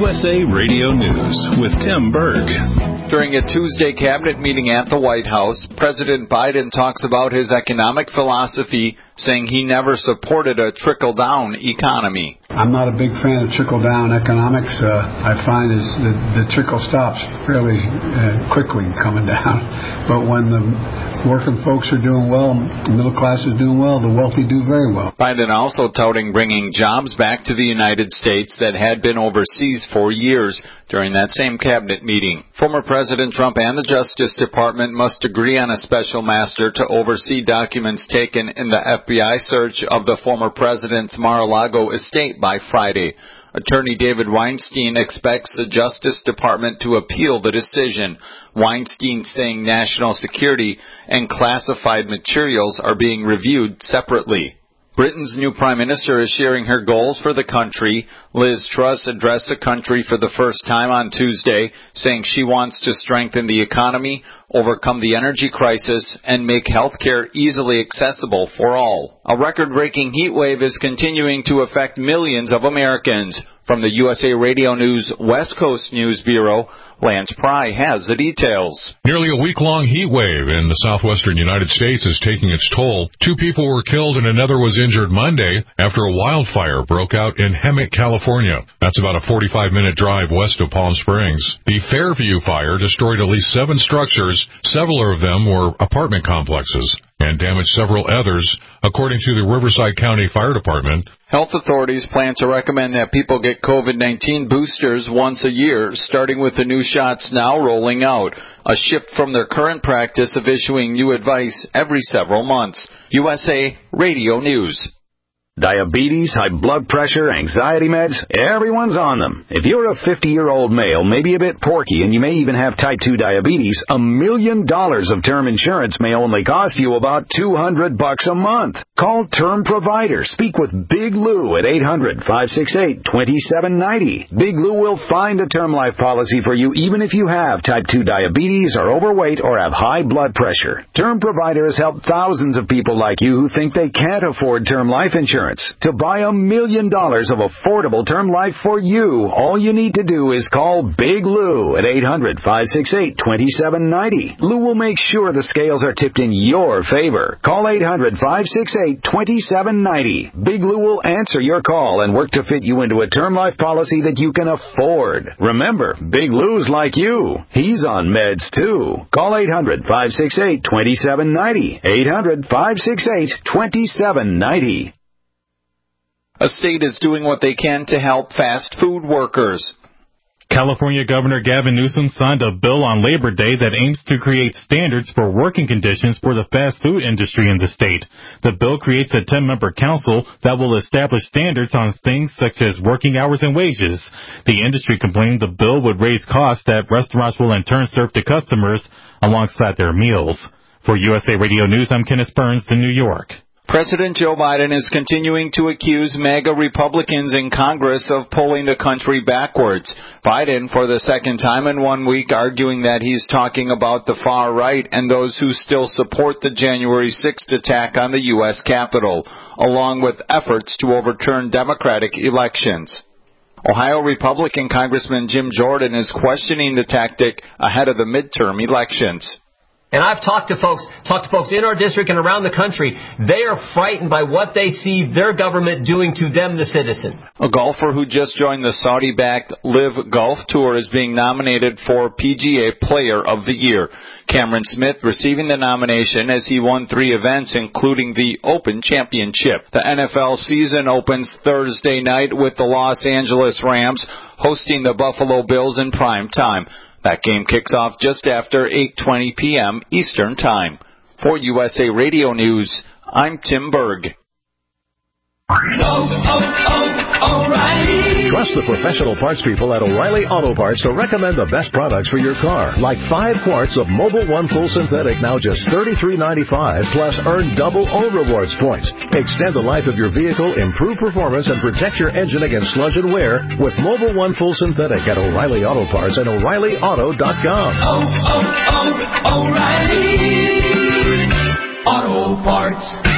USA Radio News with Tim Berg. During a Tuesday cabinet meeting at the White House, President Biden talks about his economic philosophy, saying he never supported a trickle-down economy. I'm not a big fan of trickle-down economics. I find is the trickle stops fairly quickly coming down. But when the working folks are doing well, the middle class is doing well, the wealthy do very well. Biden also touting bringing jobs back to the United States that had been overseas for years during that same cabinet meeting. Former President Trump and the Justice Department must agree on a special master to oversee documents taken in the FBI search of the former president's Mar-a-Lago estate by Friday. Attorney David Weinstein expects the Justice Department to appeal the decision. Weinstein saying national security and classified materials are being reviewed separately. Britain's new Prime Minister is sharing her goals for the country. Liz Truss addressed the country for the first time on Tuesday, saying she wants to strengthen the economy, overcome the energy crisis, and make health care easily accessible for all. A record-breaking heat wave is continuing to affect millions of Americans. From the USA Radio News West Coast News Bureau, Lance Pry has the details. Nearly a week-long heat wave in the southwestern United States is taking its toll. 2 people were killed and another was injured Monday after a wildfire broke out in Hemet, California. That's about a 45-minute drive west of Palm Springs. The Fairview fire destroyed at least 7 structures. Several of them were apartment complexes and damaged several others, according to the Riverside County Fire Department. Health authorities plan to recommend that people get COVID-19 boosters once a year, starting with the new shots now rolling out, a shift from their current practice of issuing new advice every several months. USA Radio News. Diabetes, high blood pressure, anxiety meds, everyone's on them. If you're a 50-year-old male, maybe a bit porky, and you may even have type 2 diabetes, $1 million of term insurance may only cost you about $200 a month. Call Term Provider. Speak with Big Lou at 800-568-2790. Big Lou will find a term life policy for you even if you have type 2 diabetes, are overweight, or have high blood pressure. Term Provider has helped thousands of people like you who think they can't afford term life insurance. To buy $1 million of affordable term life for you, all you need to do is call Big Lou at 800-568-2790. Lou will make sure the scales are tipped in your favor. Call 800-568-2790. Big Lou will answer your call and work to fit you into a term life policy that you can afford. Remember, Big Lou's like you. He's on meds too. Call 800-568-2790. 800-568-2790. A state is doing what they can to help fast food workers. California Governor Gavin Newsom signed a bill on Labor Day that aims to create standards for working conditions for the fast food industry in the state. The bill creates a 10-member council that will establish standards on things such as working hours and wages. The industry complained the bill would raise costs that restaurants will in turn serve to customers alongside their meals. For USA Radio News, I'm Kenneth Burns in New York. President Joe Biden is continuing to accuse MAGA Republicans in Congress of pulling the country backwards. Biden, for the second time in 1 week, arguing that he's talking about the far right and those who still support the January 6th attack on the U.S. Capitol, along with efforts to overturn Democratic elections. Ohio Republican Congressman Jim Jordan is questioning the tactic ahead of the midterm elections. And I've talked to folks in our district and around the country. They are frightened by what they see their government doing to them, the citizen. A golfer who just joined the Saudi-backed LIV Golf Tour is being nominated for PGA Player of the Year. Cameron Smith receiving the nomination as he won 3 events, including the Open Championship. The NFL season opens Thursday night with the Los Angeles Rams hosting the Buffalo Bills in prime time. That game kicks off just after 8:20 p.m. Eastern Time. For USA Radio News, I'm Tim Berg. O'Reilly. Trust the professional parts people at O'Reilly Auto Parts to recommend the best products for your car. Like 5 quarts of Mobil 1 Full Synthetic, now just $33.95, plus earn double O Rewards points. Extend the life of your vehicle, improve performance, and protect your engine against sludge and wear with Mobil 1 Full Synthetic at O'Reilly Auto Parts and O'ReillyAuto.com. O'Reilly Auto Parts.